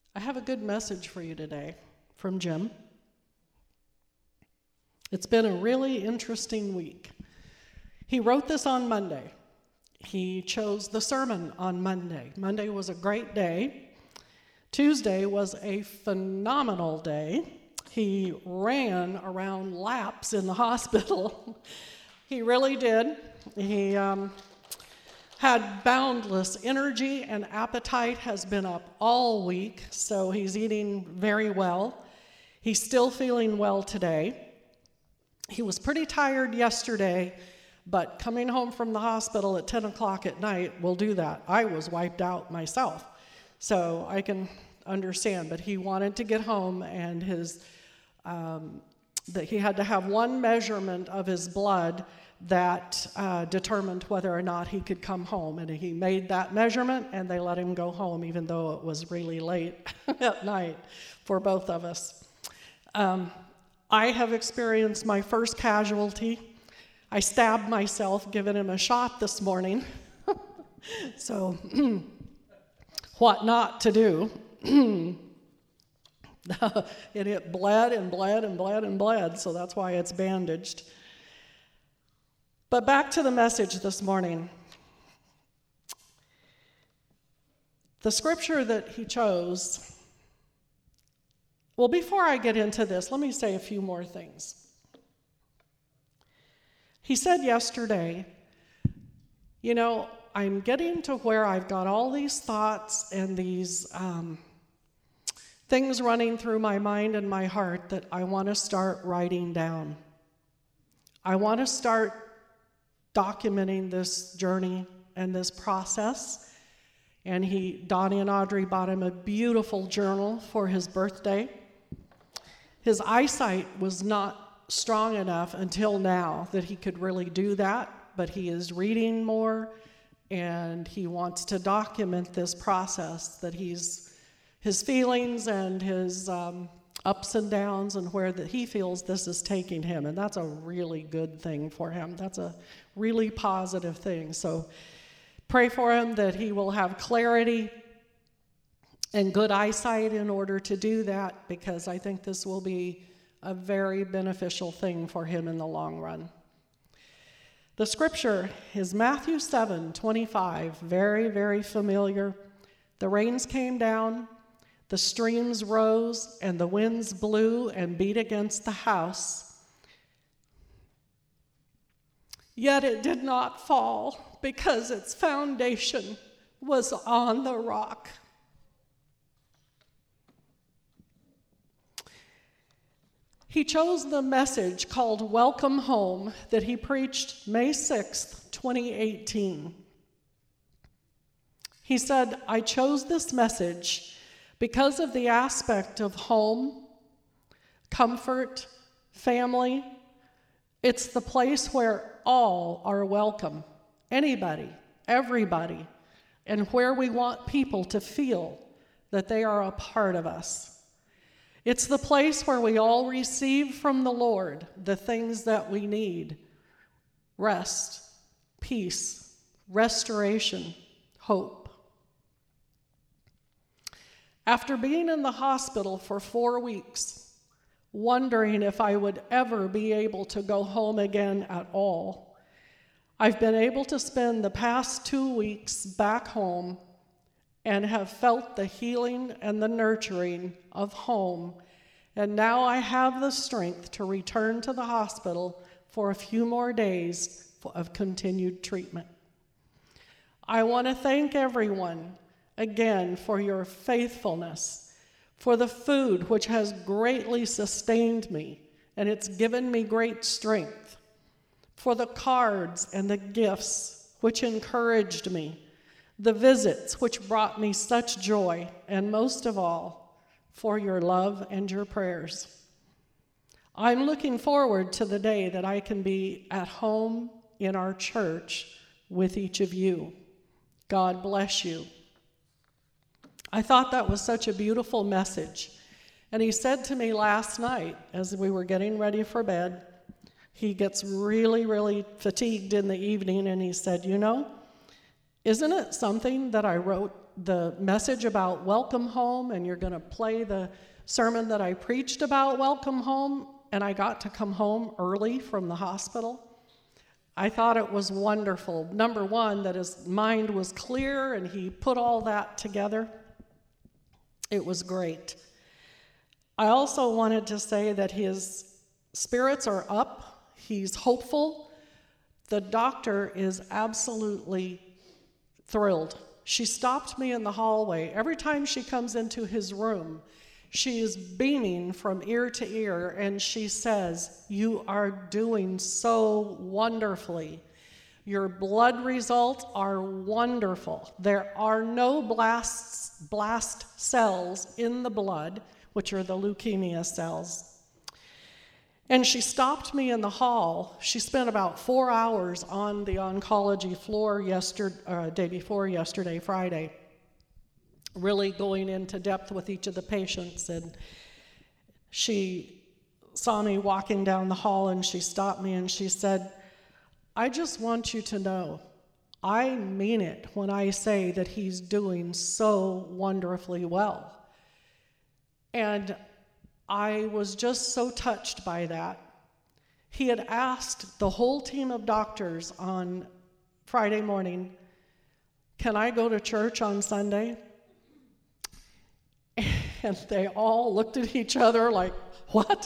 I have a good message for you today from Jim. It's been a really interesting week. He wrote this on Monday. He chose the sermon on Monday. Monday was a great day. Tuesday was a phenomenal day. He ran around laps in the hospital. He really did. He had boundless energy and appetite, has been up all week, so he's eating very well. He's still feeling well today. He was pretty tired yesterday, but coming home from the hospital at 10 o'clock at night will do that. I was wiped out myself, so I can understand, but he wanted to get home, and that he had to have one measurement of his blood that determined whether or not he could come home, and he made that measurement, and they let him go home even though it was really late at night for both of us. I have experienced my first casualty. I stabbed myself giving him a shot this morning. So what not to do? It bled and bled and bled and bled, so that's why it's bandaged. But back to the message this morning. The scripture that he chose. Well, before I get into this, let me say a few more things. He said yesterday, I'm getting to where I've got all these thoughts and these things running through my mind and my heart that I want to start writing down. I want to start documenting this journey and this process. And Donnie and Audrey bought him a beautiful journal for his birthday. His eyesight was not strong enough until now that he could really do that, but he is reading more, and he wants to document this process that his feelings and his ups and downs and where that he feels this is taking him, and that's a really good thing for him. That's a really positive thing. So pray for him that he will have clarity and good eyesight in order to do that, because I think this will be a very beneficial thing for him in the long run. The scripture is Matthew 7:25, very, very familiar. The rains came down, the streams rose, and the winds blew and beat against the house. Yet it did not fall, because its foundation was on the rock. He chose the message called Welcome Home that he preached May 6th, 2018. He said, I chose this message because of the aspect of home, comfort, family. It's the place where all are welcome, anybody, everybody, and where we want people to feel that they are a part of us. It's the place where we all receive from the Lord the things that we need: rest, peace, restoration, hope. After being in the hospital for 4 weeks, wondering if I would ever be able to go home again at all, I've been able to spend the past 2 weeks back home and have felt the healing and the nurturing of home. And now I have the strength to return to the hospital for a few more days of continued treatment. I want to thank everyone again for your faithfulness, for the food which has greatly sustained me, and it's given me great strength, for the cards and the gifts which encouraged me, the visits which brought me such joy, and most of all, for your love and your prayers. I'm looking forward to the day that I can be at home in our church with each of you. God bless you. I thought that was such a beautiful message. And he said to me last night, as we were getting ready for bed, he gets really, really fatigued in the evening, and he said, isn't it something that I wrote the message about Welcome Home, and you're going to play the sermon that I preached about Welcome Home, and I got to come home early from the hospital. I thought it was wonderful. Number one, that his mind was clear and he put all that together. It was great. I also wanted to say that his spirits are up. He's hopeful. The doctor is absolutely thrilled. She stopped me in the hallway. Every time she comes into his room, she is beaming from ear to ear, and she says, "You are doing so wonderfully. Your blood results are wonderful. There are no blast cells in the blood, which are the leukemia cells." And she stopped me in the hall. She spent about 4 hours on the oncology floor day before yesterday, Friday, really going into depth with each of the patients. And she saw me walking down the hall, and she stopped me and she said, "I just want you to know, I mean it when I say that he's doing so wonderfully well." And I was just so touched by that. He had asked the whole team of doctors on Friday morning, "Can I go to church on Sunday?" And they all looked at each other like, "What?"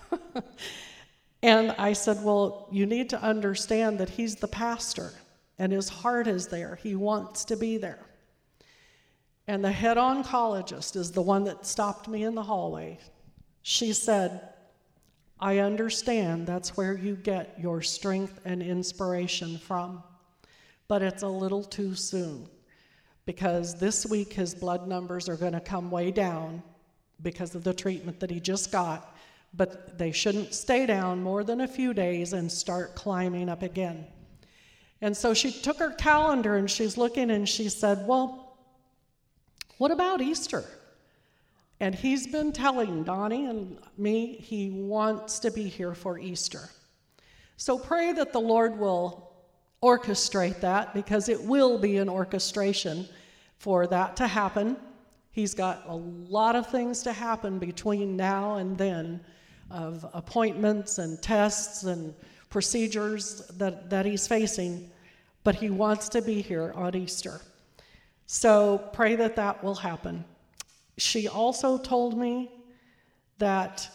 And I said, "Well, you need to understand that he's the pastor, and his heart is there. He wants to be there." And the head oncologist is the one that stopped me in the hallway. She said, "I understand that's where you get your strength and inspiration from, but it's a little too soon, because this week his blood numbers are going to come way down because of the treatment that he just got, but they shouldn't stay down more than a few days and start climbing up again." And so she took her calendar and she's looking and she said, "Well, what about Easter?" And he's been telling Donnie and me he wants to be here for Easter. So pray that the Lord will orchestrate that, because it will be an orchestration for that to happen. He's got a lot of things to happen between now and then, of appointments and tests and procedures that he's facing, but he wants to be here on Easter. So pray that that will happen. She also told me that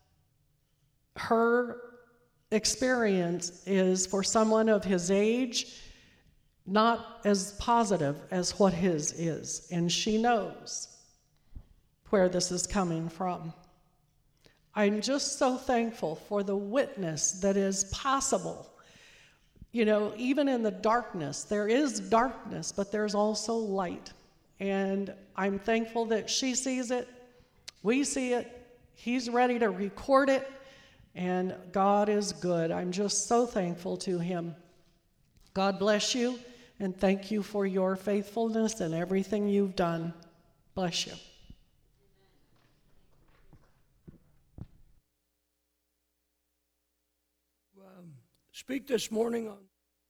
her experience is, for someone of his age, not as positive as what his is, and she knows where this is coming from. I'm just so thankful for the witness that is possible. You know, even in the darkness, there is darkness, but there's also light. And I'm thankful that she sees it, we see it, he's ready to record it, and God is good. I'm just so thankful to him. God bless you, and thank you for your faithfulness and everything you've done. Bless you. Speak this morning on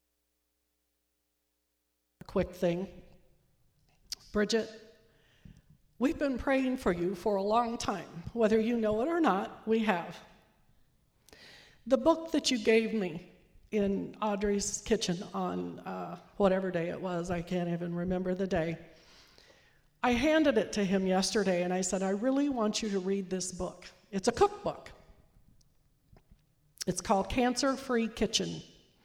A quick thing. Bridget, we've been praying for you for a long time. Whether you know it or not, we have. The book that you gave me in Audrey's kitchen on whatever day it was, I can't even remember the day, I handed it to him yesterday and I said, "I really want you to read this book." It's a cookbook. It's called Cancer-Free Kitchen.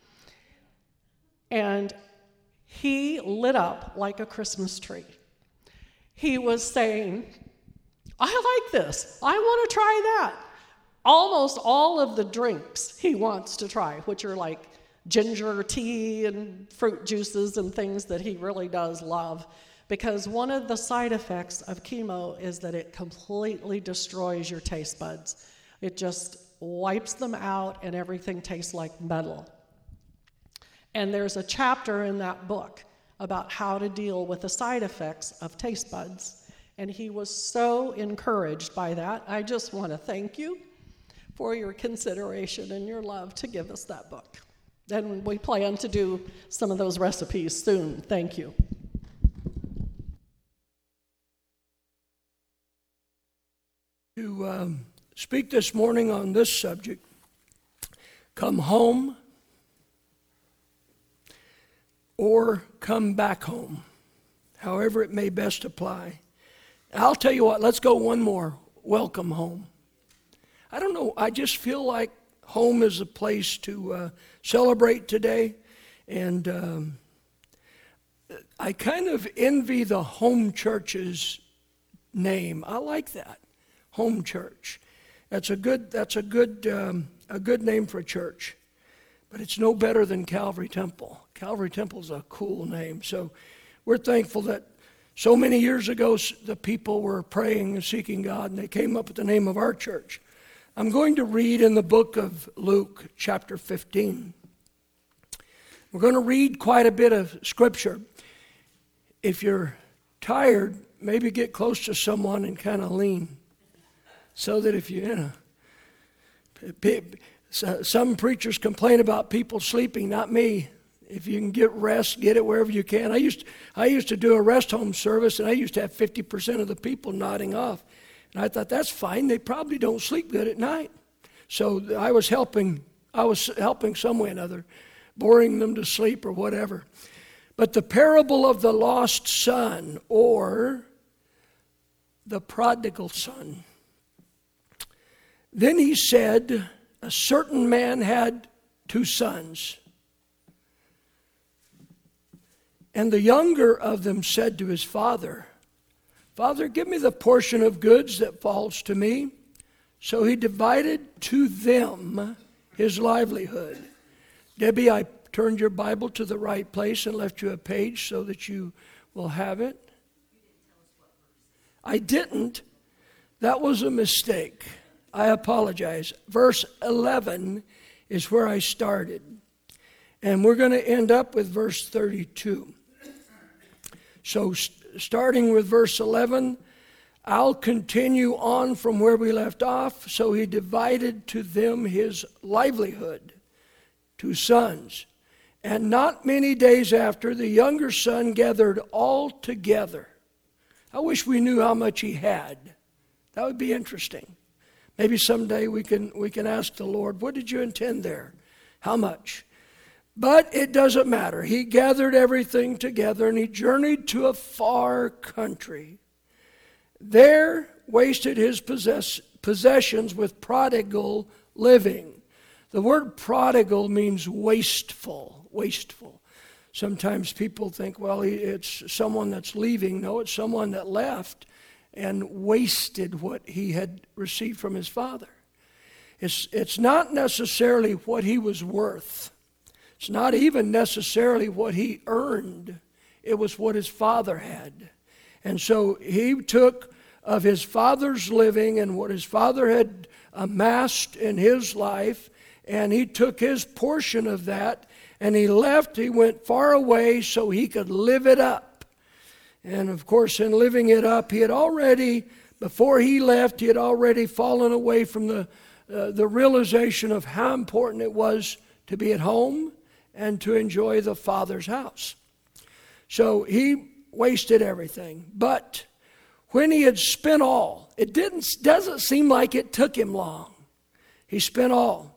And he lit up like a Christmas tree. He was saying, "I like this. I want to try that." Almost all of the drinks he wants to try, which are like ginger tea and fruit juices and things that he really does love, because one of the side effects of chemo is that it completely destroys your taste buds. It just wipes them out and everything tastes like metal. And there's a chapter in that book about how to deal with the side effects of taste buds. And he was so encouraged by that. I just want to thank you for your consideration and your love to give us that book. And we plan to do some of those recipes soon. Thank you. to speak this morning on this subject. Come home or come back home, however it may best apply. I'll tell you what, let's go one more. Welcome home. I don't know, I just feel like home is a place to celebrate today. And I kind of envy the home church's name. I like that, home church. That's a good name for a church. But it's no better than Calvary Temple. Calvary Temple is a cool name. So we're thankful that so many years ago the people were praying and seeking God, and they came up with the name of our church. I'm going to read in the book of Luke, chapter 15. We're going to read quite a bit of scripture. If you're tired, maybe get close to someone and kind of lean, so that if some preachers complain about people sleeping, not me. If you can get rest, get it wherever you can. I used to do a rest home service, and I used to have 50% of the people nodding off. And I thought, that's fine. They probably don't sleep good at night. So I was helping some way or another, boring them to sleep or whatever. But the parable of the lost son, or the prodigal son. Then he said, a certain man had 2 sons. And the younger of them said to his father, Father, give me the portion of goods that falls to me. So he divided to them his livelihood. Debbie, I turned your Bible to the right place and left you a page so that you will have it. I didn't. That was a mistake. I apologize. Verse 11 is where I started. And we're going to end up with verse 32. So starting with verse 11, I'll continue on from where we left off. So he divided to them his livelihood, 2 sons. And not many days after, the younger son gathered all together. I wish we knew how much he had. That would be interesting. Maybe someday we can ask the Lord, what did you intend there? How much? But it doesn't matter. He gathered everything together and he journeyed to a far country. There wasted his possessions with prodigal living. The word prodigal means wasteful. Sometimes people think, well, it's someone that's leaving. No, it's someone that left and wasted what he had received from his father. It's not necessarily what he was worth. It's not even necessarily what he earned. It was what his father had. And so he took of his father's living and what his father had amassed in his life, and he took his portion of that, and he left. He went far away so he could live it up. And of course, in living it up, before he left, he had already fallen away from the realization of how important it was to be at home and to enjoy the Father's house. So he wasted everything. But when he had spent all, it doesn't seem like it took him long. He spent all.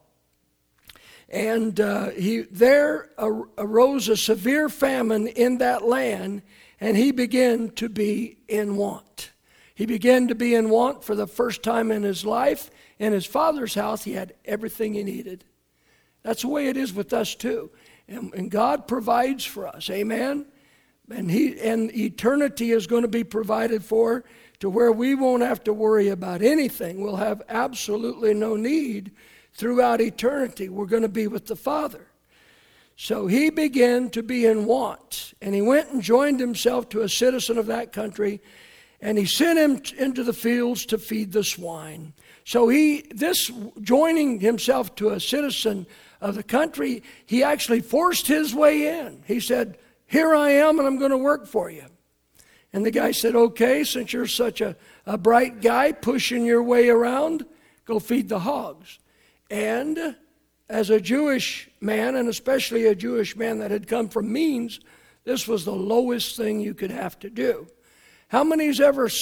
And there arose a severe famine in that land, and he began to be in want. He began to be in want for the first time in his life. In his father's house, he had everything he needed. That's the way it is with us too. And God provides for us. Amen? And eternity is going to be provided for to where we won't have to worry about anything. We'll have absolutely no need throughout eternity. We're going to be with the Father. So he began to be in want. And he went and joined himself to a citizen of that country. And he sent him into the fields to feed the swine. So joining himself to a citizen of the country, he actually forced his way in. He said, here I am and I'm going to work for you. And the guy said, okay, since you're such a bright guy pushing your way around, go feed the hogs. And as a Jewish man, and especially a Jewish man that had come from means, this was the lowest thing you could have to do. How many's ever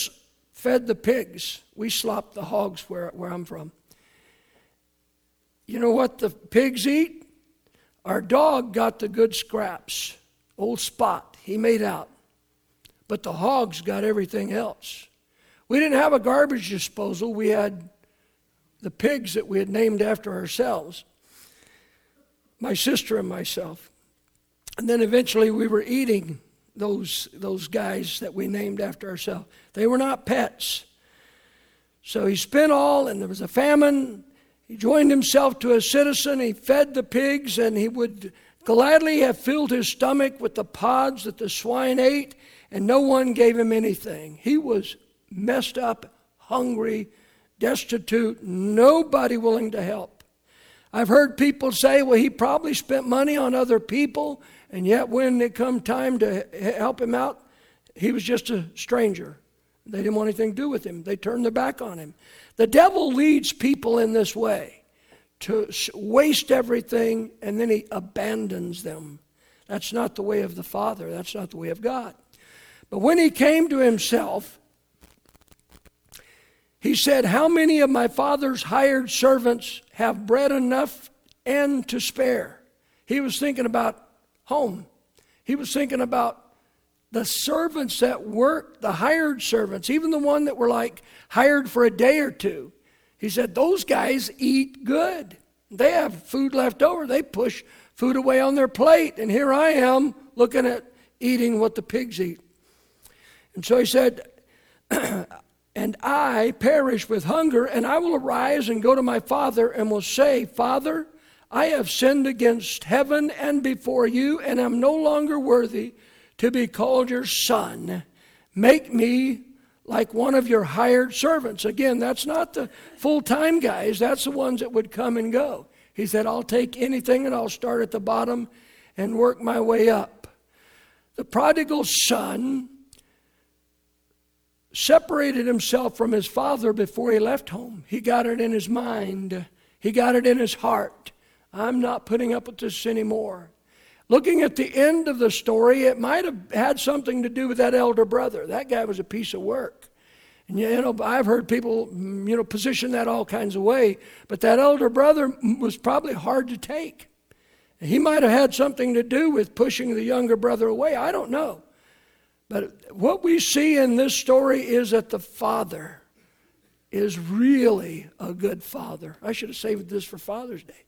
fed the pigs. We slopped the hogs where I'm from. You know what the pigs eat? Our dog got the good scraps. Old Spot, he made out. But the hogs got everything else. We didn't have a garbage disposal. We had the pigs that we had named after ourselves. My sister and myself. And then eventually we were eating those guys that we named after ourselves. They were not pets. So he spent all, and there was a famine. He joined himself to a citizen. He fed the pigs, and he would gladly have filled his stomach with the pods that the swine ate, and no one gave him anything. He was messed up, hungry, destitute, nobody willing to help. I've heard people say, well, he probably spent money on other people, and yet when it come time to help him out, he was just a stranger. They didn't want anything to do with him. They turned their back on him. The devil leads people in this way, to waste everything, and then he abandons them. That's not the way of the Father. That's not the way of God. But when he came to himself, he said, how many of my father's hired servants have bread enough and to spare? He was thinking about home. He was thinking about the servants that worked, the hired servants, even the one that were like hired for a day or two. He said, those guys eat good. They have food left over. They push food away on their plate. And here I am looking at eating what the pigs eat. And so he said, and I perish with hunger, and I will arise and go to my father and will say, Father, I have sinned against heaven and before you, and am no longer worthy to be called your son. Make me like one of your hired servants. Again, that's not the full-time guys. That's the ones that would come and go. He said, I'll take anything and I'll start at the bottom and work my way up. The prodigal son separated himself from his father before he left home. He got it in his mind. He got it in his heart. I'm not putting up with this anymore. Looking at the end of the story, it might have had something to do with that elder brother. That guy was a piece of work. And I've heard people, position that all kinds of way. But that elder brother was probably hard to take. He might have had something to do with pushing the younger brother away. I don't know. But what we see in this story is that the father is really a good father. I should have saved this for Father's Day.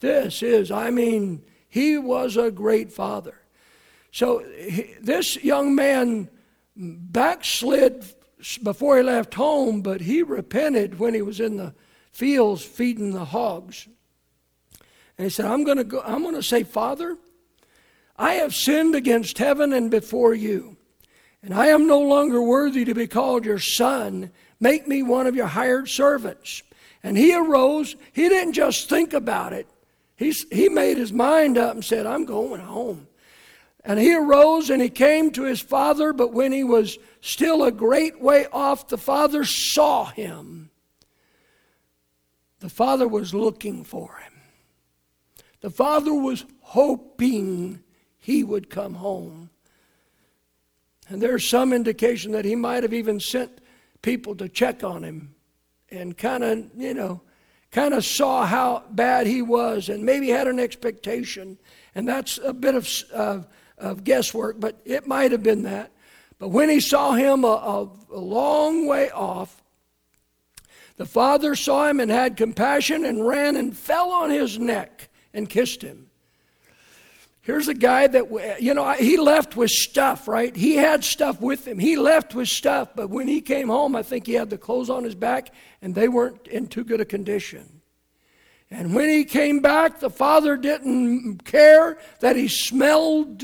He was a great father. So this young man backslid before he left home, but he repented when he was in the fields feeding the hogs. And he said, I'm going to say, Father, I have sinned against heaven and before you, and I am no longer worthy to be called your son. Make me one of your hired servants. And he arose. He didn't just think about it. He made his mind up and said, I'm going home. And he arose and he came to his father, but when he was still a great way off, the father saw him. The father was looking for him. The father was hoping he would come home. And there's some indication that he might have even sent people to check on him and kind of saw how bad he was and maybe had an expectation. And that's a bit of guesswork, but it might have been that. But when he saw him a long way off, the father saw him and had compassion and ran and fell on his neck and kissed him. Here's a guy that, he left with stuff, right? He had stuff with him. He left with stuff, but when he came home, I think he had the clothes on his back, and they weren't in too good a condition. And when he came back, the father didn't care that he smelled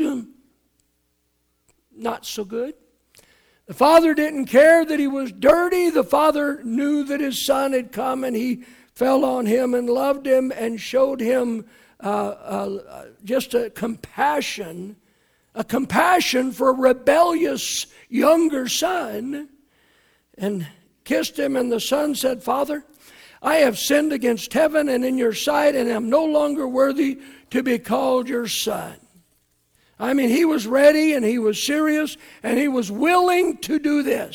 not so good. The father didn't care that he was dirty. The father knew that his son had come, and he fell on him and loved him and showed him just a compassion for a rebellious younger son, and kissed him. And the son said, Father, I have sinned against heaven and in your sight, and am no longer worthy to be called your son. He was ready and he was serious and he was willing to do this.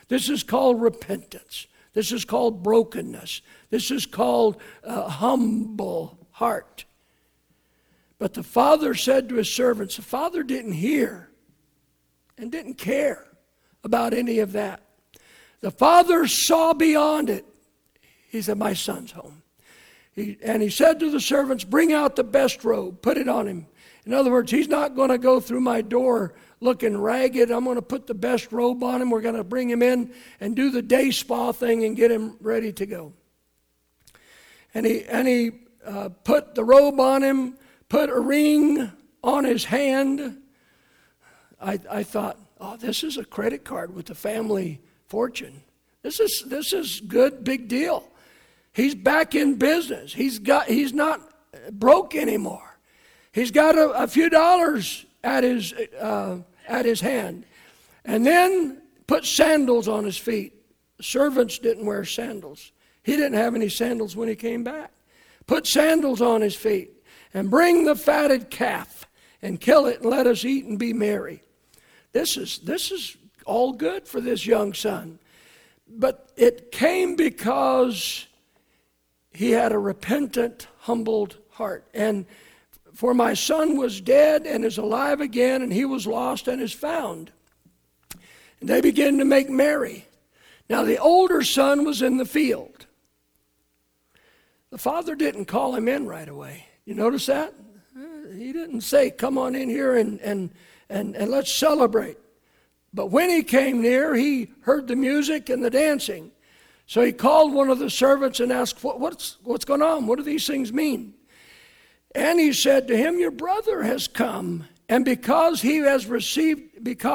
This is called repentance. This is called brokenness. This is called a humble heart. But the father said to his servants, the father didn't hear and didn't care about any of that. The father saw beyond it. He said, my son's home. And he said to the servants, bring out the best robe, put it on him. In other words, he's not going to go through my door looking ragged. I'm going to put the best robe on him. We're going to bring him in and do the day spa thing and get him ready to go. And he put the robe on him, put a ring on his hand. I thought, oh, this is a credit card with the family fortune. This is good, big deal. He's back in business. He's not broke anymore. He's got a few dollars at his hand. And then put sandals on his feet. Servants didn't wear sandals. He didn't have any sandals when he came back. Put sandals on his feet. And bring the fatted calf and kill it and let us eat and be merry. This is all good for this young son. But it came because he had a repentant, humbled heart. And for my son was dead and is alive again, and he was lost and is found. And they began to make merry. Now the older son was in the field. The father didn't call him in right away. You notice that? He didn't say, come on in here and let's celebrate. But when he came near, he heard the music and the dancing. So he called one of the servants and asked, what's going on? What do these things mean? And he said to him, your brother has come, and because he has received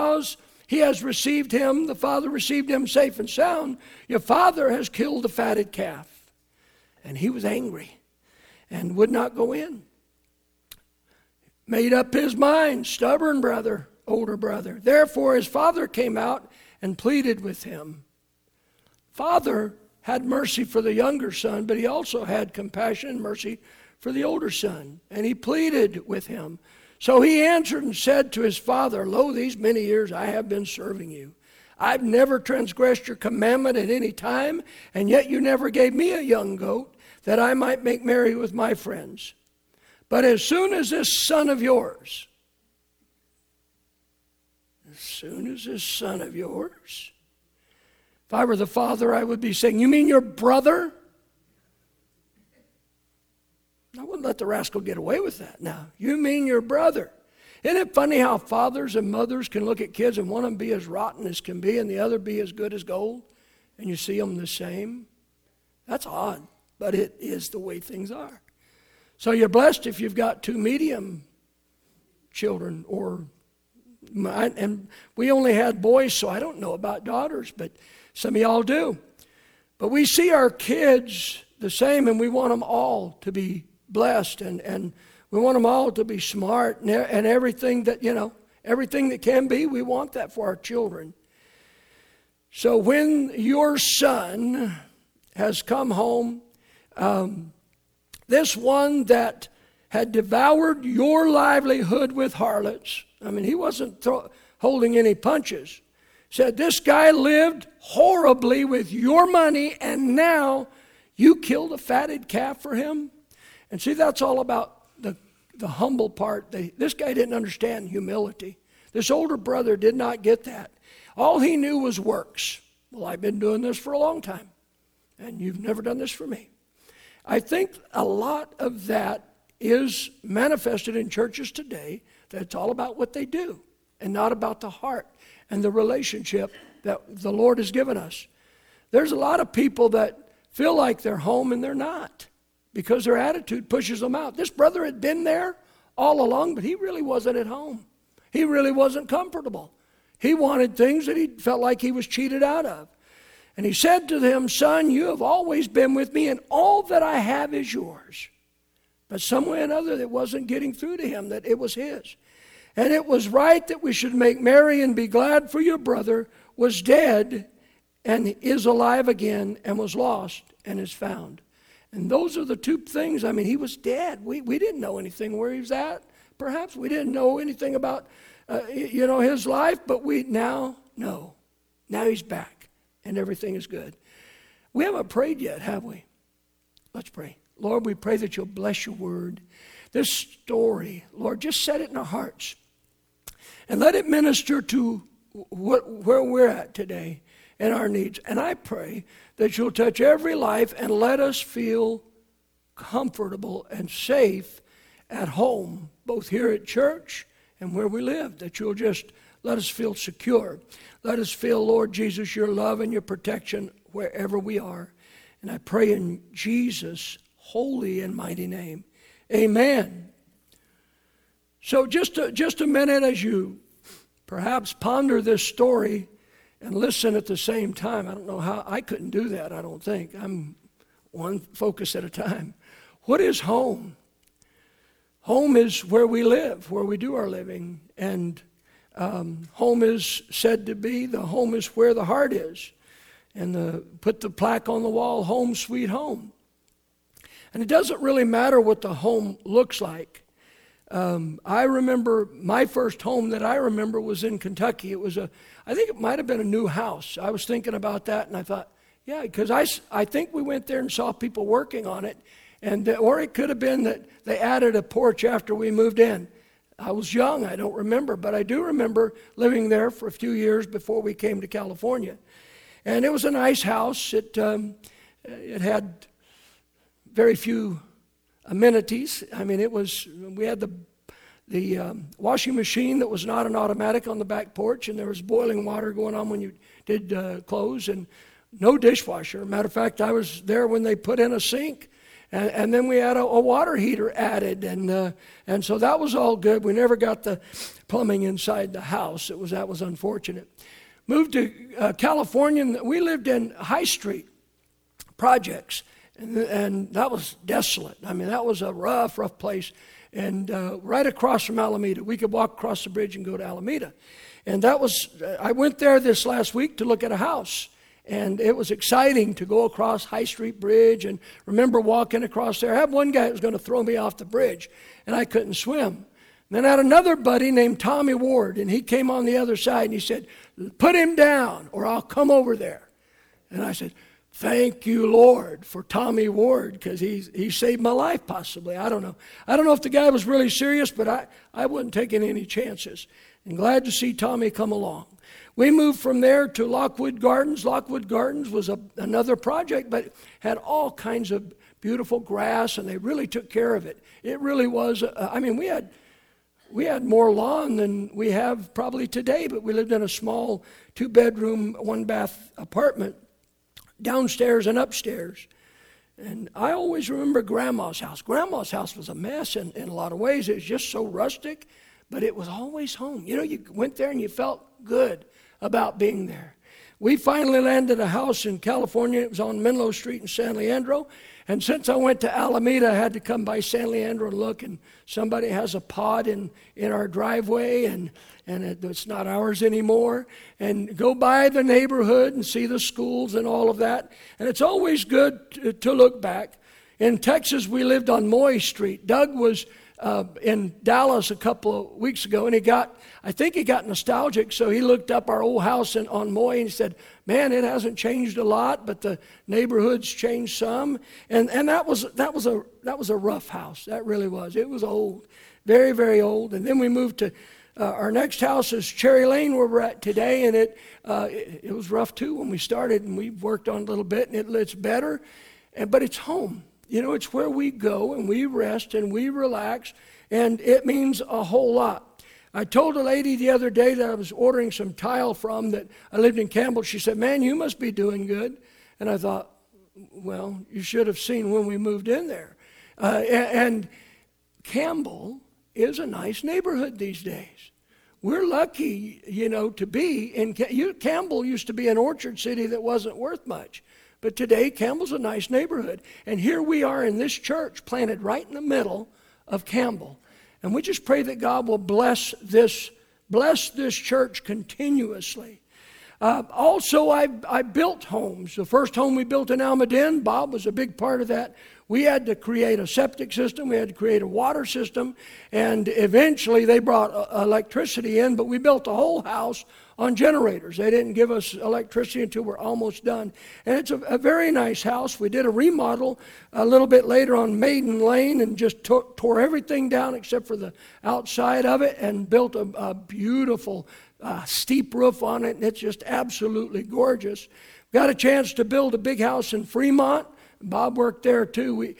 him, the father received him safe and sound, your father has killed the fatted calf. And he was angry and would not go in. Made up his mind, stubborn brother, older brother. Therefore his father came out and pleaded with him. Father had mercy for the younger son, but he also had compassion and mercy for the older son. And he pleaded with him. So he answered and said to his father, lo, these many years I have been serving you. I've never transgressed your commandment at any time, and yet you never gave me a young goat that I might make merry with my friends. But as soon as this son of yours, if I were the father, I would be saying, you mean your brother? I wouldn't let the rascal get away with that now. You mean your brother? Isn't it funny how fathers and mothers can look at kids and one of them be as rotten as can be and the other be as good as gold? And you see them the same? That's odd, but it is the way things are. So you're blessed if you've got two medium children, and we only had boys, so I don't know about daughters, but some of y'all do. But we see our kids the same, and we want them all to be blessed, and we want them all to be smart, and everything that, everything that can be, we want that for our children. So when your son has come home, this one that had devoured your livelihood with harlots, I mean, he wasn't holding any punches, said this guy lived horribly with your money, and now you killed a fatted calf for him? And see, that's all about the humble part. This guy didn't understand humility. This older brother did not get that. All he knew was works. Well, I've been doing this for a long time, and you've never done this for me. I think a lot of that is manifested in churches today, that it's all about what they do and not about the heart and the relationship that the Lord has given us. There's a lot of people that feel like they're home and they're not, because their attitude pushes them out. This brother had been there all along, but he really wasn't at home. He really wasn't comfortable. He wanted things that he felt like he was cheated out of. And he said to them, son, you have always been with me, and all that I have is yours. But some way or another, that wasn't getting through to him, that it was his. And it was right that we should make merry and be glad, for your brother was dead and is alive again, and was lost and is found. And those are the two things. I mean, he was dead. We didn't know anything where he was at. Perhaps we didn't know anything about his life, but we now know. Now he's back. and everything is good. We haven't prayed yet, have we? Let's pray. Lord, we pray that you'll bless your word. This story, Lord, just set it in our hearts. And let it minister to where we're at today and our needs. And I pray that you'll touch every life and let us feel comfortable and safe at home, both here at church and where we live, that you'll just let us feel secure. Let us feel, Lord Jesus, your love and your protection wherever we are. And I pray in Jesus' holy and mighty name. Amen. So just a minute as you perhaps ponder this story and listen at the same time. I don't know how, I couldn't do that, I don't think. I'm one focus at a time. What is home? Home is where we live, where we do our living. And home is said to be, the home is where the heart is. And put the plaque on the wall, home sweet home. And it doesn't really matter what the home looks like. I remember my first home that I remember was in Kentucky. It was I think it might have been a new house. I was thinking about that and I thought, yeah, because I think we went there and saw people working on it. Or it could have been that they added a porch after we moved in. I was young, I don't remember, but I do remember living there for a few years before we came to California. And it was a nice house. It had very few amenities. I mean, we had the washing machine that was not an automatic on the back porch, and there was boiling water going on when you did clothes, and no dishwasher. Matter of fact, I was there when they put in a sink. And then we had a water heater added, and so that was all good. We never got the plumbing inside the house. That was unfortunate. Moved to California. We lived in High Street projects, and that was desolate. I mean, that was a rough place. And right across from Alameda, we could walk across the bridge and go to Alameda. And I went there this last week to look at a house. And it was exciting to go across High Street Bridge and remember walking across there. I had one guy that was going to throw me off the bridge, and I couldn't swim. And then I had another buddy named Tommy Ward, and he came on the other side, and he said, put him down or I'll come over there. And I said, thank you, Lord, for Tommy Ward, because he saved my life possibly. I don't know. I don't know if the guy was really serious, but I wasn't taking any chances. And glad to see Tommy come along. We moved from there to Lockwood Gardens. Lockwood Gardens was another project, but had all kinds of beautiful grass, and they really took care of it. It really was, we had more lawn than we have probably today, but we lived in a small 2-bedroom, 1-bath apartment, downstairs and upstairs. And I always remember Grandma's house. Grandma's house was a mess in a lot of ways. It was just so rustic, but it was always home. You know, you went there and you felt good about being there. We finally landed a house in California. It was on Menlo Street in San Leandro. And since I went to Alameda, I had to come by San Leandro and look. And somebody has a pod in our driveway, and it's not ours anymore. And go by the neighborhood and see the schools and all of that. And it's always good to look back. In Texas, we lived on Moy Street. Doug was in Dallas a couple of weeks ago, and I think he got nostalgic, so he looked up our old house on Moy and he said, man, it hasn't changed a lot, but the neighborhood's changed some. And that was a rough house. That really was. It was old, very, very old. And then we moved to our next house is Cherry Lane, where we're at today, and it was rough too when we started, and we worked on it a little bit, and it's better, but it's home. You know, it's where we go and we rest and we relax, and it means a whole lot. I told a lady the other day that I was ordering some tile from, that I lived in Campbell. She said, man, you must be doing good. And I thought, well, you should have seen when we moved in there. And Campbell is a nice neighborhood these days. We're lucky, you know, to be in Campbell used to be an orchard city that wasn't worth much. But today, Campbell's a nice neighborhood. And here we are in this church planted right in the middle of Campbell. And we just pray that God will bless this church continuously. Also, I built homes. The first home we built in Almaden, Bob was a big part of that. We had to create a septic system. We had to create a water system. And eventually they brought electricity in, but we built the whole house on generators. They didn't give us electricity until we're almost done. And it's a very nice house. We did a remodel a little bit later on Maiden Lane and just tore everything down except for the outside of it and built a beautiful steep roof on it. And it's just absolutely gorgeous. Got a chance to build a big house in Fremont. Bob worked there too.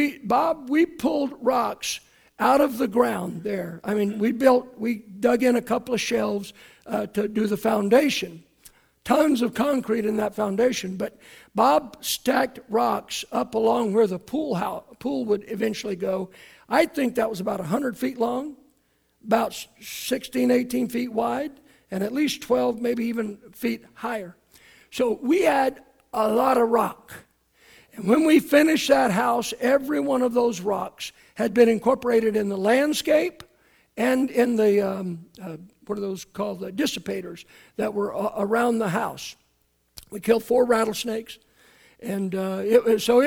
We pulled rocks out of the ground there. I mean, we dug in a couple of shelves to do the foundation. Tons of concrete in that foundation. But Bob stacked rocks up along where the pool would eventually go. I think that was about 100 feet long, about 16, 18 feet wide, and at least 12, maybe even feet higher. So we had a lot of rock. And when we finished that house, every one of those rocks had been incorporated in the landscape and in the, what are those called, the dissipators that were around the house. We killed 4 rattlesnakes. And it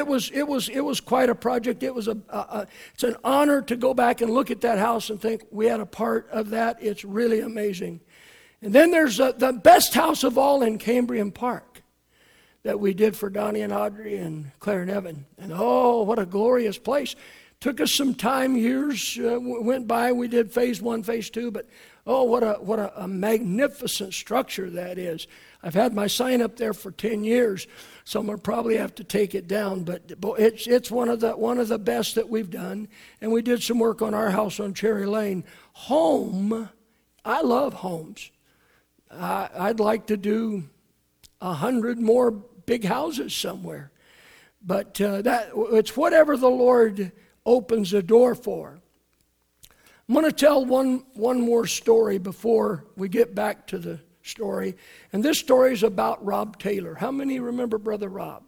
was quite a project. It's an honor to go back and look at that house and think we had a part of that. It's really amazing. And then there's the best house of all in Cambrian Park that we did for Donnie and Audrey and Claire and Evan. And oh, what a glorious place. Took us some time, years went by. We did phase 1, phase 2, but oh, what a magnificent structure that is. I've had my sign up there for 10 years, so I'm going to probably have to take it down, but it's one of the best that we've done. And we did some work on our house on Cherry Lane. Home, I love homes. I'd like to do 100 more big houses somewhere. But it's whatever the Lord opens the door for. I'm going to tell one more story before we get back to the story. And this story is about Rob Taylor. How many remember Brother Rob?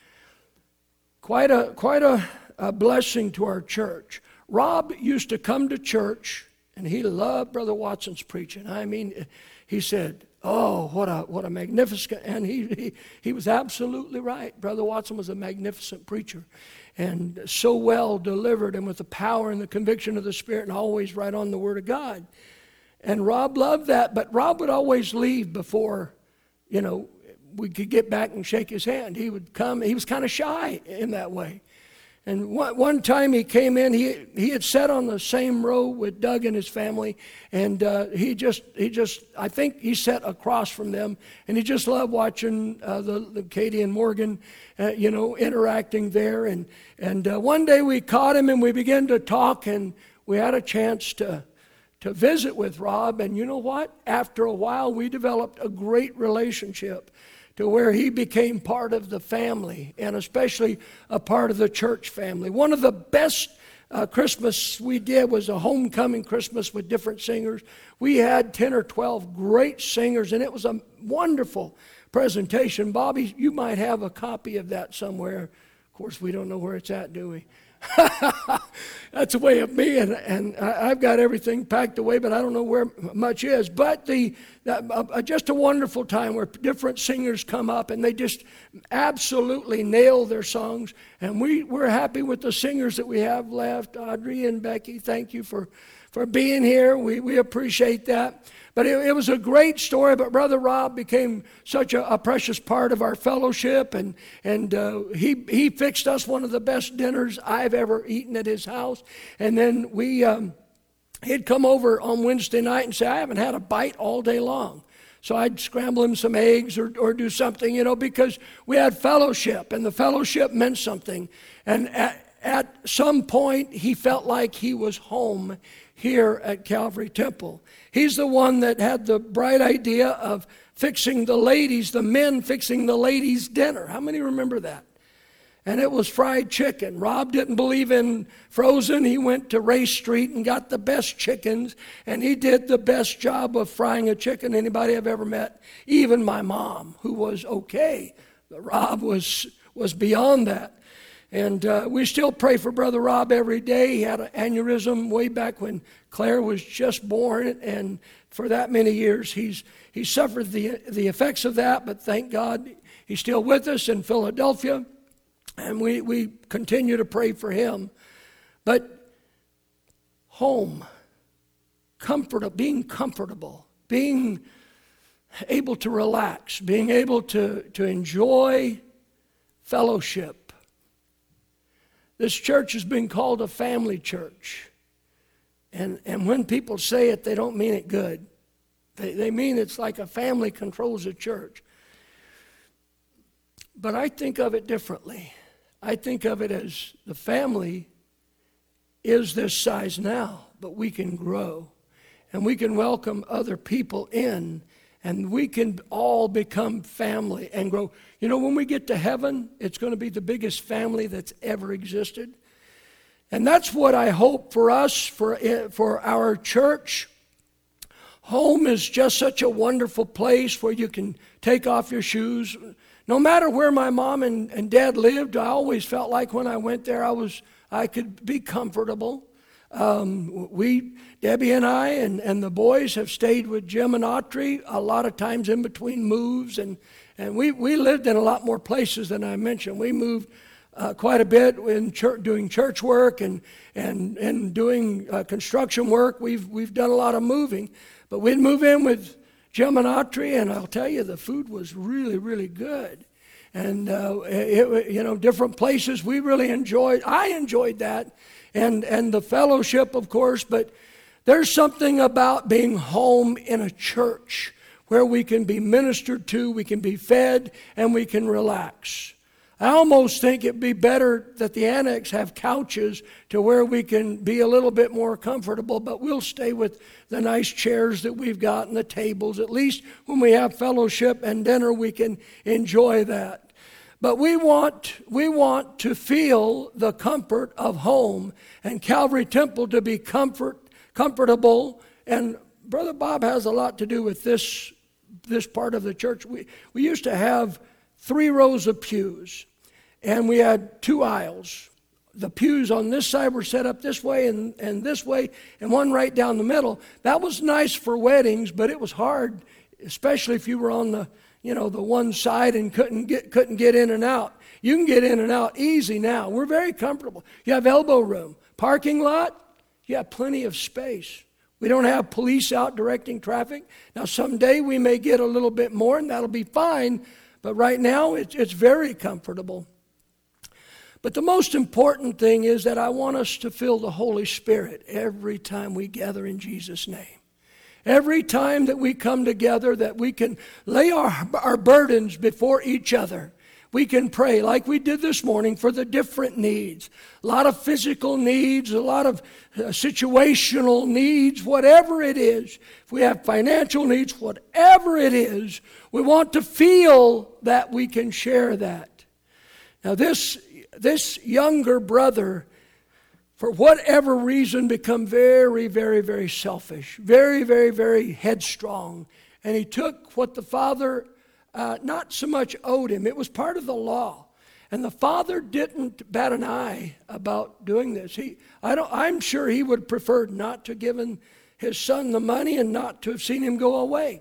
Quite a blessing to our church. Rob used to come to church, and he loved Brother Watson's preaching. I mean, he said, oh, what a magnificent, and he was absolutely right. Brother Watson was a magnificent preacher and so well delivered and with the power and the conviction of the Spirit and always right on the Word of God. And Rob loved that, but Rob would always leave before, we could get back and shake his hand. He would come, he was kind of shy in that way. And one time he came in, he had sat on the same row with Doug and his family, and he just I think he sat across from them, and he just loved watching the Katie and Morgan, interacting there. And one day we caught him and we began to talk, and we had a chance to visit with Rob. And you know what? After a while, we developed a great relationship, to where he became part of the family, and especially a part of the church family. One of the best Christmas we did was a homecoming Christmas with different singers. We had 10 or 12 great singers, and it was a wonderful presentation. Bobby, you might have a copy of that somewhere. Of course, we don't know where it's at, do we? That's the way of me, and I've got everything packed away, but I don't know where much is. But just a wonderful time where different singers come up and they just absolutely nail their songs. And we're happy with the singers that we have left. Audrey and Becky, thank you for being here. We appreciate that. But it was a great story. But Brother Rob became such a precious part of our fellowship, and he fixed us one of the best dinners I've ever eaten at his house. And then he'd come over on Wednesday night and say, I haven't had a bite all day long. So I'd scramble him some eggs or do something, because we had fellowship, and the fellowship meant something. And at some point, he felt like he was home here at Calvary Temple. He's the one that had the bright idea of fixing the men fixing the ladies' dinner. How many remember that? And it was fried chicken. Rob didn't believe in frozen. He went to Race Street and got the best chickens, and he did the best job of frying a chicken anybody I've ever met, even my mom, who was okay. Rob was beyond that. And we still pray for Brother Rob every day. He had an aneurysm way back when Claire was just born, and for that many years. He's suffered the effects of that, but thank God he's still with us in Philadelphia, and we continue to pray for him. But home, being comfortable, being able to relax, being able to enjoy fellowship. This church has been called a family church. And when people say it, they don't mean it good. They mean it's like a family controls a church. But I think of it differently. I think of it as the family is this size now, but we can grow. And we can welcome other people in, and we can all become family and grow. You know, when we get to heaven, it's going to be the biggest family that's ever existed. And that's what I hope for us, for our church. Home is just such a wonderful place where you can take off your shoes. No matter where my mom and dad lived, I always felt like when I went there, I could be comfortable. Debbie and I and the boys have stayed with Jim and Audrey a lot of times in between moves, and we lived in a lot more places than I mentioned. We moved quite a bit in doing church work and doing construction work. We've done a lot of moving, but we'd move in with Jim and Audrey, and I'll tell you, the food was really, really good. And different places we really enjoyed. I enjoyed that, and the fellowship, of course. But there's something about being home in a church where we can be ministered to, we can be fed, and we can relax. I almost think it'd be better that the annex have couches to where we can be a little bit more comfortable, but we'll stay with the nice chairs that we've got and the tables. At least when we have fellowship and dinner, we can enjoy that. But we want to feel the comfort of home, and Calvary Temple to be comfortable. And Brother Bob has a lot to do with this part of the church. We used to have 3 rows of pews, and we had 2 aisles. The pews on this side were set up this way and this way, and one right down the middle. That was nice for weddings, but it was hard, especially if you were on the one side and couldn't get in and out. You can get in and out easy now. We're very comfortable. You have elbow room. Parking lot, you have plenty of space. We don't have police out directing traffic. Now, someday we may get a little bit more, and that'll be fine. But right now, it's very comfortable. But the most important thing is that I want us to feel the Holy Spirit every time we gather in Jesus' name. Every time that we come together, that we can lay our burdens before each other. We can pray like we did this morning for the different needs. A lot of physical needs, a lot of situational needs, whatever it is. If we have financial needs, whatever it is, we want to feel that we can share that. Now this younger brother, for whatever reason, become very, very, very selfish, very, very, very headstrong. And he took what the father not so much owed him. It was part of the law. And the father didn't bat an eye about doing this. I'm sure he would have preferred not to give his son the money and not to have seen him go away.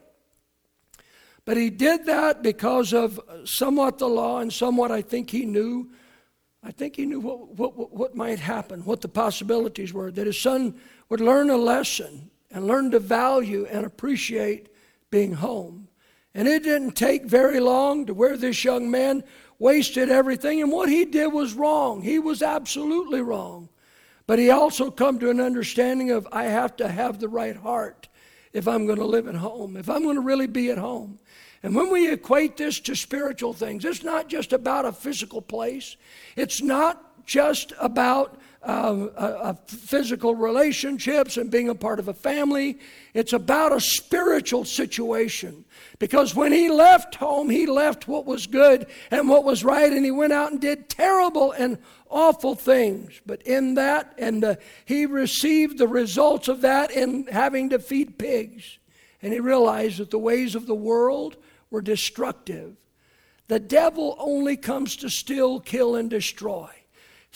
But he did that because of somewhat the law and somewhat I think he knew. I think he knew what might happen, what the possibilities were, that his son would learn a lesson and learn to value and appreciate being home. And it didn't take very long to where this young man wasted everything, and what he did was wrong. He was absolutely wrong. But he also come to an understanding of, I have to have the right heart if I'm going to live at home, if I'm going to really be at home. And when we equate this to spiritual things, it's not just about a physical place. It's not just about physical relationships and being a part of a family. It's about a spiritual situation. Because when he left home, he left what was good and what was right, and he went out and did terrible and awful things. But in that, he received the results of that in having to feed pigs. And he realized that the ways of the world were destructive. The devil only comes to steal, kill, and destroy.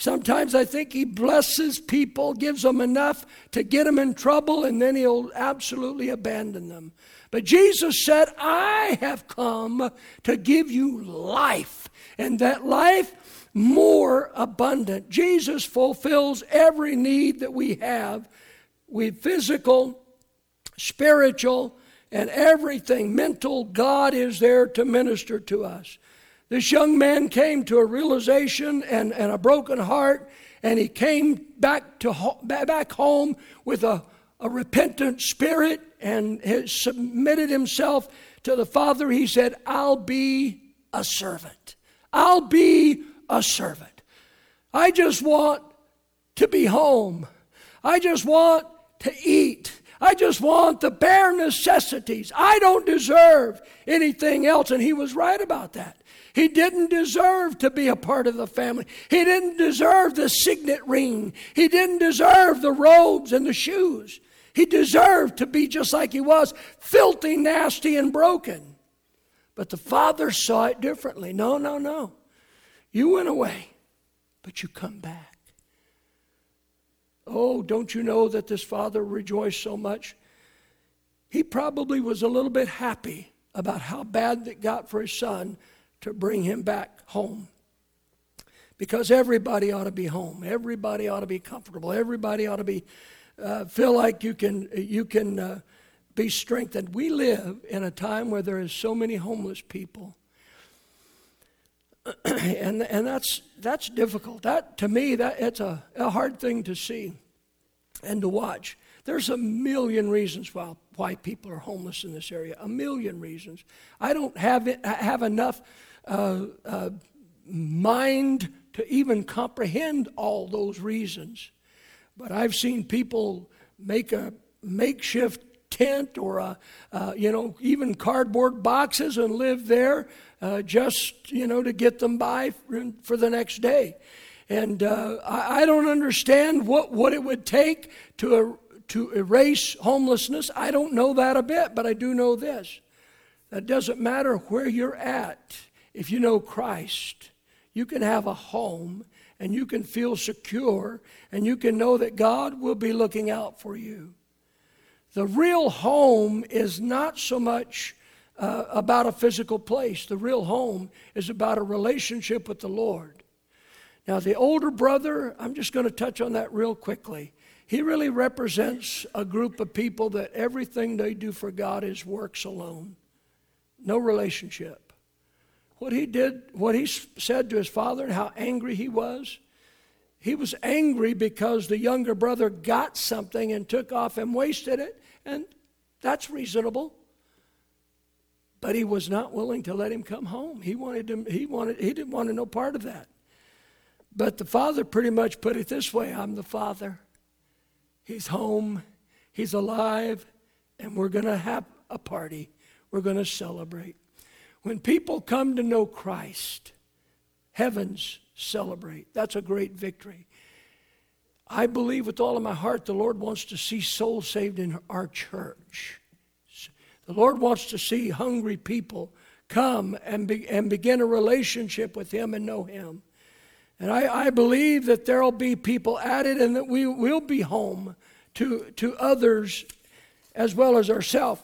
Sometimes I think he blesses people, gives them enough to get them in trouble, and then he'll absolutely abandon them. But Jesus said, I have come to give you life, and that life more abundant. Jesus fulfills every need that we have. We physical, spiritual, and everything. Mental, God is there to minister to us. This young man came to a realization and a broken heart, and he came back home with a repentant spirit and has submitted himself to the Father. He said, I'll be a servant. I'll be a servant. I just want to be home. I just want to eat. I just want the bare necessities. I don't deserve anything else. And he was right about that. He didn't deserve to be a part of the family. He didn't deserve the signet ring. He didn't deserve the robes and the shoes. He deserved to be just like he was, filthy, nasty, and broken. But the Father saw it differently. No. You went away, but you come back. Oh, don't you know that this father rejoiced so much? He probably was a little bit happy about how bad it got for his son to bring him back home. Because everybody ought to be home. Everybody ought to be comfortable. Everybody ought to be feel like you can be strengthened. We live in a time where there is so many homeless people. and that's difficult. That, to me, it's a hard thing to see and to watch. There's a million reasons why people are homeless in this area. A million reasons. I don't have enough mind to even comprehend all those reasons. But I've seen people make a makeshift tent or even cardboard boxes and live there just to get them by for the next day. And I don't understand what it would take to erase homelessness. I don't know that a bit, but I do know this. That doesn't matter where you're at. If you know Christ, you can have a home and you can feel secure and you can know that God will be looking out for you. The real home is not so much about a physical place. The real home is about a relationship with the Lord. Now, the older brother, I'm just going to touch on that real quickly. He really represents a group of people that everything they do for God is works alone. No relationship. What he did, what he said to his father and how angry he was angry because the younger brother got something and took off and wasted it, and that's reasonable. But he was not willing to let him come home. He didn't want no part of that. But the father pretty much put it this way: I'm the father. He's home, he's alive, and we're going to have a party. We're going to celebrate. When people come to know Christ, heavens celebrate. That's a great victory. I believe with all of my heart the Lord wants to see souls saved in our church. The Lord wants to see hungry people come and begin a relationship with Him and know Him. And I believe that there will be people added and that we will be home to others as well as ourselves.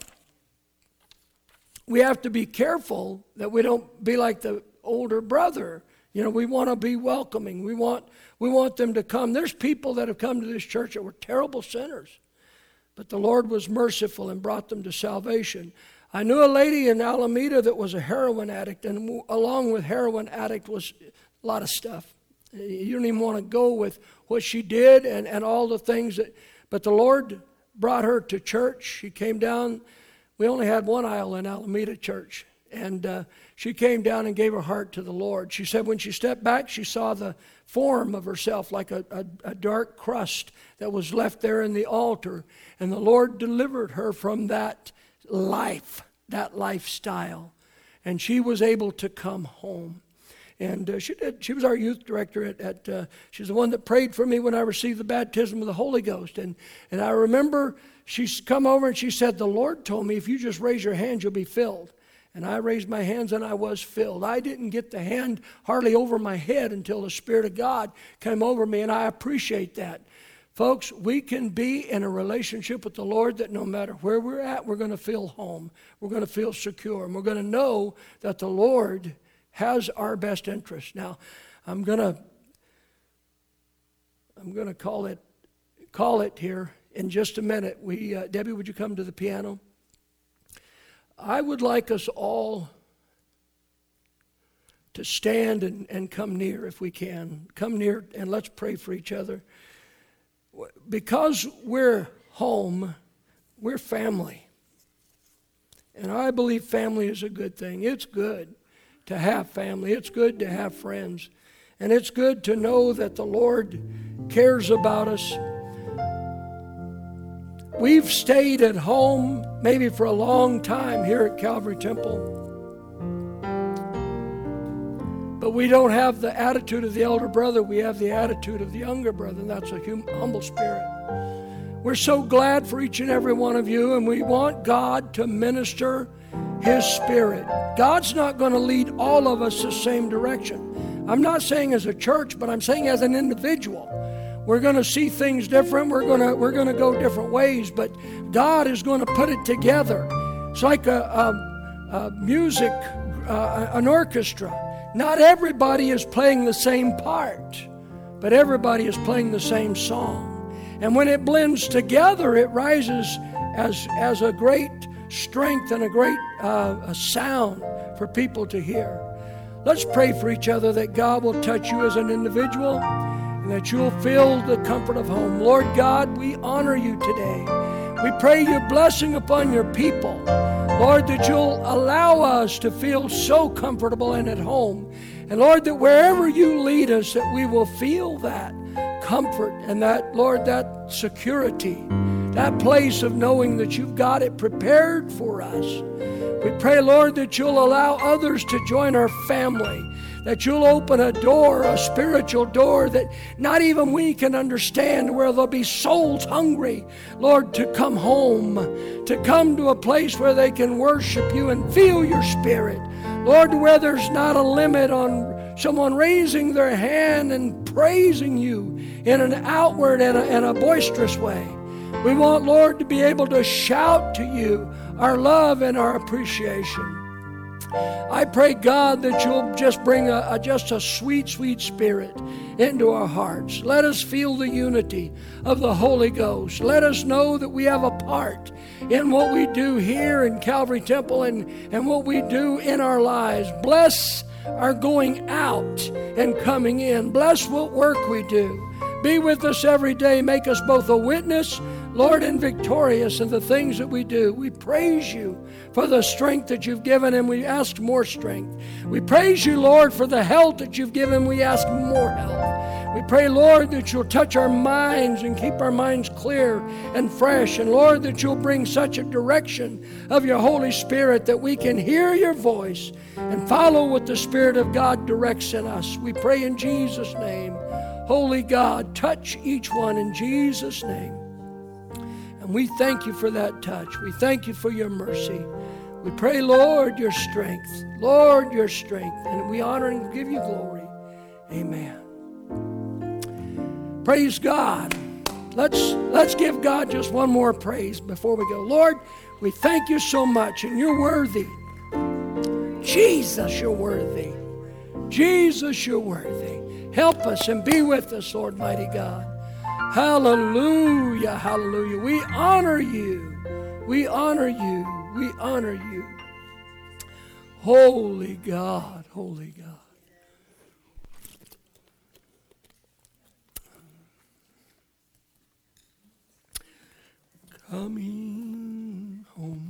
We have to be careful that we don't be like the older brother. We want to be welcoming. We want them to come. There's people that have come to this church that were terrible sinners, but the Lord was merciful and brought them to salvation. I knew a lady in Alameda that was a heroin addict, and along with heroin addict was a lot of stuff. You don't even want to go with what she did and all the things but the Lord brought her to church. She came down. We only had one aisle in Alameda church. And she came down and gave her heart to the Lord. She said when she stepped back, she saw the form of herself like a dark crust that was left there in the altar. And the Lord delivered her from that life, that lifestyle. And she was able to come home. And she did. She was our youth director she's the one that prayed for me when I received the baptism of the Holy Ghost. And I remember she's come over and she said, the Lord told me if you just raise your hand, you'll be filled. And I raised my hands and I was filled. I didn't get the hand hardly over my head until the Spirit of God came over me, and I appreciate that. Folks, we can be in a relationship with the Lord that no matter where we're at, we're going to feel home. We're going to feel secure. And we're going to know that the Lord has our best interest. Now, I'm going to call it here in just a minute. Debbie, would you come to the piano? I would like us all to stand and come near if we can. Come near and let's pray for each other. Because we're home, we're family. And I believe family is a good thing. It's good to have family. It's good to have friends. And it's good to know that the Lord cares about us. We've stayed at home maybe for a long time here at Calvary Temple. But we don't have the attitude of the elder brother. We have the attitude of the younger brother, and that's a humble spirit. We're so glad for each and every one of you, and we want God to minister His Spirit. God's not going to lead all of us the same direction. I'm not saying as a church, but I'm saying as an individual. We're going to see things different. We're going to go different ways, but God is going to put it together. It's like music, an orchestra. Not everybody is playing the same part, but everybody is playing the same song. And when it blends together, it rises as a great strength and a great a sound for people to hear. Let's pray for each other that God will touch you as an individual and that you'll feel the comfort of home. Lord God, we honor you today. We pray your blessing upon your people. Lord, that you'll allow us to feel so comfortable and at home. And Lord, that wherever you lead us, that we will feel that comfort and that, Lord, that security, that place of knowing that you've got it prepared for us. We pray, Lord, that you'll allow others to join our family, that you'll open a door, a spiritual door that not even we can understand, where there'll be souls hungry, Lord, to come home, to come to a place where they can worship you and feel your Spirit. Lord, where there's not a limit on someone raising their hand and praising you in an outward and a boisterous way. We want, Lord, to be able to shout to you our love and our appreciation. I pray, God, that you'll just bring just a sweet, sweet spirit into our hearts. Let us feel the unity of the Holy Ghost. Let us know that we have a part in what we do here in Calvary Temple and what we do in our lives. Bless our going out and coming in. Bless what work we do. Be with us every day. Make us both a witness, Lord, and victorious in the things that we do. We praise you for the strength that you've given, and we ask more strength. We praise you, Lord, for the health that you've given. We ask more health. We pray, Lord, that you'll touch our minds and keep our minds clear and fresh. And, Lord, that you'll bring such a direction of your Holy Spirit that we can hear your voice and follow what the Spirit of God directs in us. We pray in Jesus' name. Holy God, touch each one in Jesus' name. And we thank you for that touch. We thank you for your mercy. We pray, Lord, your strength. Lord, your strength. And we honor and give you glory. Amen. Praise God. Let's give God just one more praise before we go. Lord, we thank you so much, and you're worthy. Jesus, you're worthy. Jesus, you're worthy. Help us and be with us, Lord, mighty God. Hallelujah, hallelujah. We honor you. We honor you. We honor you. Holy God, holy God. Coming home.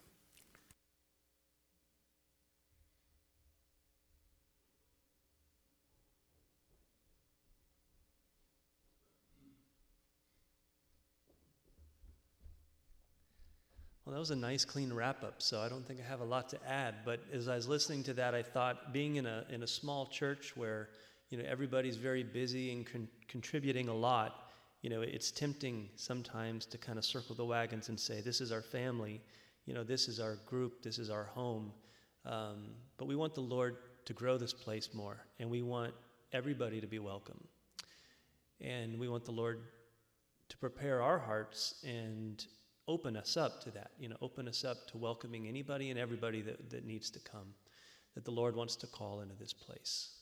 Well, that was a nice, clean wrap-up, so I don't think I have a lot to add. But as I was listening to that, I thought, being in a small church where, everybody's very busy and contributing a lot, it's tempting sometimes to kind of circle the wagons and say, this is our family, this is our group, this is our home. But we want the Lord to grow this place more, and we want everybody to be welcome. And we want the Lord to prepare our hearts and open us up to that, open us up to welcoming anybody and everybody that needs to come, that the Lord wants to call into this place.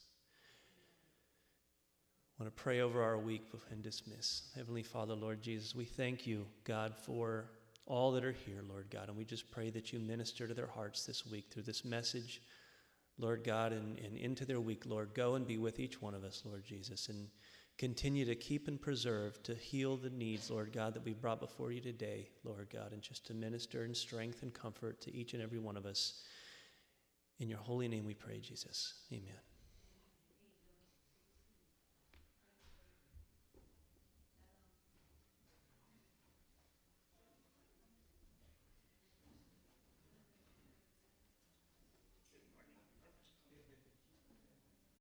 I want to pray over our week and dismiss. Heavenly Father, Lord Jesus, we thank you, God, for all that are here, Lord God, and we just pray that you minister to their hearts this week through this message, Lord God, and into their week, Lord. Go and be with each one of us, Lord Jesus, and continue to keep and preserve, to heal the needs, Lord God, that we've brought before you today, Lord God, and just to minister in strength and comfort to each and every one of us. In your holy name we pray, Jesus. Amen.